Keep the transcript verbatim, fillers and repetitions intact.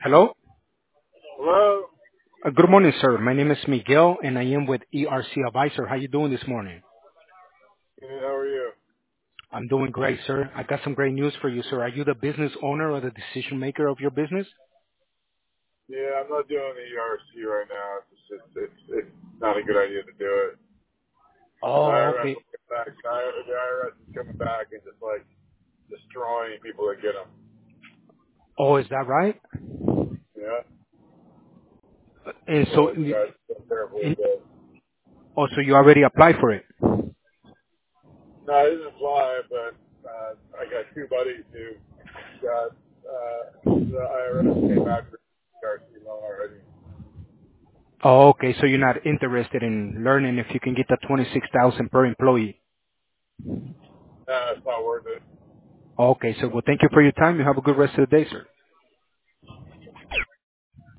Hello. Hello. Uh, good morning, sir. My name is Miguel, and I am with E R C Advisor. How you doing this morning? Good, how are you? I'm doing great, sir. I got some great news for you, sir. Are you the business owner or the decision maker of your business? Yeah, I'm not doing the E R C right now. It's just it's it's not a good idea to do it. The Oh, I R S okay. will come back. The I R S is coming back and just like destroying people that get them. Oh, is that right? Yeah. And so, So you guys be careful in, with those. oh, so you already applied for it? No, I didn't apply, but uh, I got two buddies who got uh, the I R S came back for E R C loan already. Oh, okay. So you're not interested in learning if you can get the twenty-six thousand per employee. Nah, it's not worth it. Okay, so well, thank you for your time. You have a good rest of the day, sir.